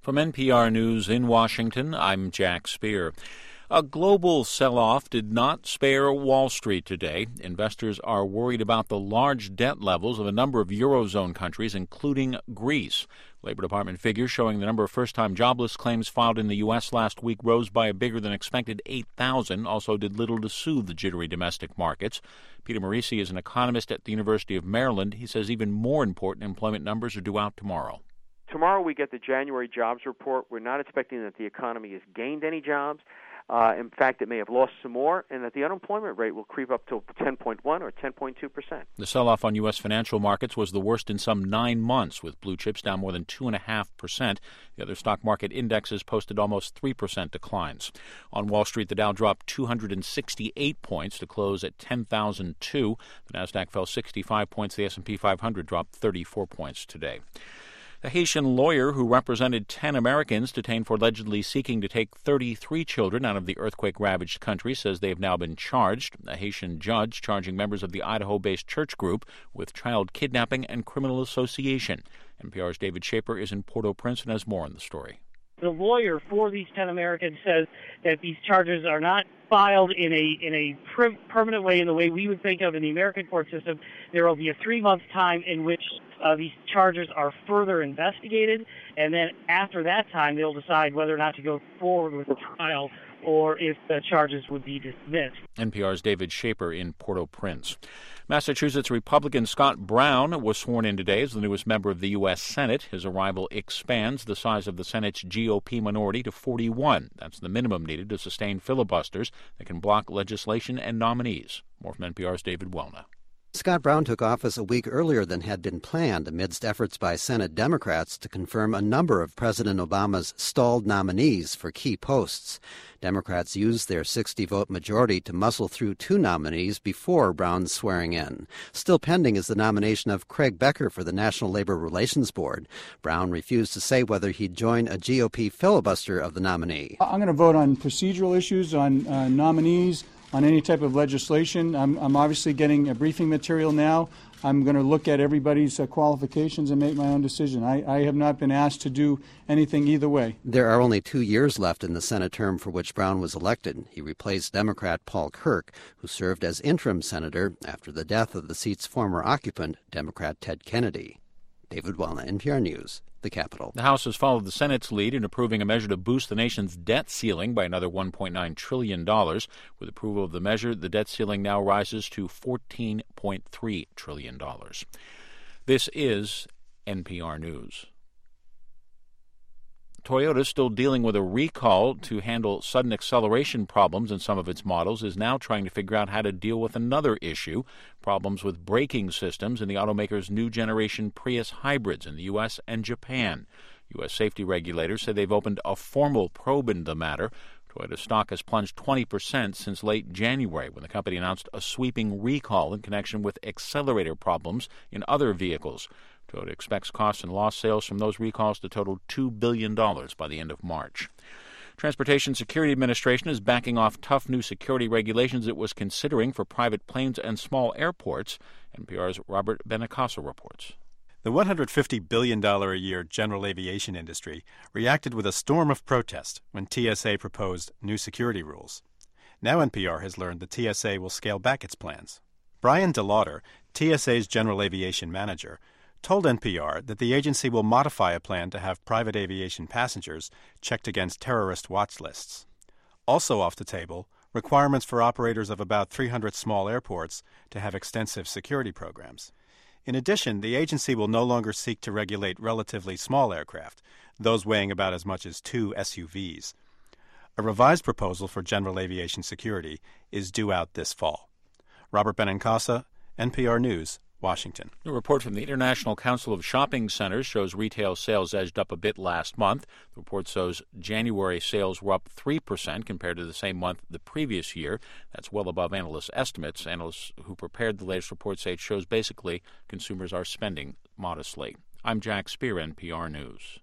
From NPR News in Washington, I'm Jack Speer. A global sell-off did not spare Wall Street today. Investors are worried about the large debt levels of a number of Eurozone countries, including Greece. Labor Department figures showing the number of first-time jobless claims filed in the U.S. last week rose by a bigger than expected 8,000, also did little to soothe the jittery domestic markets. Peter Marisi is an economist at the University of Maryland. He says even more important employment numbers are due out tomorrow. Tomorrow we get the January jobs report. We're not expecting that the economy has gained any jobs. In fact, it may have lost some more, and that the unemployment rate will creep up to 10.1 or 10.2%. The sell-off on U.S. financial markets was the worst in some 9 months, with blue chips down more than 2.5%. The other stock market indexes posted almost 3% declines. On Wall Street, the Dow dropped 268 points to close at 10,002. The Nasdaq fell 65 points. The S&P 500 dropped 34 points today. The Haitian lawyer who represented 10 Americans detained for allegedly seeking to take 33 children out of the earthquake-ravaged country says they have now been charged. A Haitian judge charging members of the Idaho-based church group with child kidnapping and criminal association. NPR's David Schaper is in Port-au-Prince and has more on the story. The lawyer for these 10 Americans says that these charges are not filed in a permanent way, in the way we would think of in the American court system. There will be a 3-month time in which these charges are further investigated, and then after that time they'll decide whether or not to go forward with the trial or if the charges would be dismissed. NPR's David Schaper in Port-au-Prince. Massachusetts Republican Scott Brown was sworn in today as the newest member of the U.S. Senate. His arrival expands the size of the Senate's GOP minority to 41. That's the minimum needed to sustain filibusters that can block legislation and nominees. More from NPR's David Welna. Scott Brown took office a week earlier than had been planned amidst efforts by Senate Democrats to confirm a number of President Obama's stalled nominees for key posts. Democrats used their 60-vote majority to muscle through 2 nominees before Brown's swearing in. Still pending is the nomination of Craig Becker for the National Labor Relations Board. Brown refused to say whether he'd join a GOP filibuster of the nominee. I'm going to vote on procedural issues, on nominees, on any type of legislation. I'm obviously getting a briefing material now. I'm going to look at everybody's qualifications and make my own decision. I have not been asked to do anything either way. There are only 2 years left in the Senate term for which Brown was elected. He replaced Democrat Paul Kirk, who served as interim senator after the death of the seat's former occupant, Democrat Ted Kennedy. David Welna, NPR News, the Capitol. The House has followed the Senate's lead in approving a measure to boost the nation's debt ceiling by another $1.9 trillion. With approval of the measure, the debt ceiling now rises to $14.3 trillion. This is NPR News. Toyota, still dealing with a recall to handle sudden acceleration problems in some of its models, is now trying to figure out how to deal with another issue, problems with braking systems in the automaker's new generation Prius hybrids in the U.S. and Japan. U.S. safety regulators say they've opened a formal probe into the matter. Toyota stock has plunged 20% since late January when the company announced a sweeping recall in connection with accelerator problems in other vehicles. Toyota expects costs and lost sales from those recalls to total $2 billion by the end of March. Transportation Security Administration is backing off tough new security regulations it was considering for private planes and small airports. NPR's Robert Benacasa reports. The $150 billion a year general aviation industry reacted with a storm of protest when TSA proposed new security rules. Now NPR has learned the TSA will scale back its plans. Brian DeLauder, TSA's general aviation manager, told NPR that the agency will modify a plan to have private aviation passengers checked against terrorist watch lists. Also off the table, requirements for operators of about 300 small airports to have extensive security programs. In addition, the agency will no longer seek to regulate relatively small aircraft, those weighing about as much as 2 SUVs. A revised proposal for general aviation security is due out this fall. Robert Benincasa, NPR News, Washington. A report from the International Council of Shopping Centers shows retail sales edged up a bit last month. The report shows January sales were up 3% compared to the same month the previous year. That's well above analysts' estimates. Analysts who prepared the latest report say it shows basically consumers are spending modestly. I'm Jack Speer, NPR News.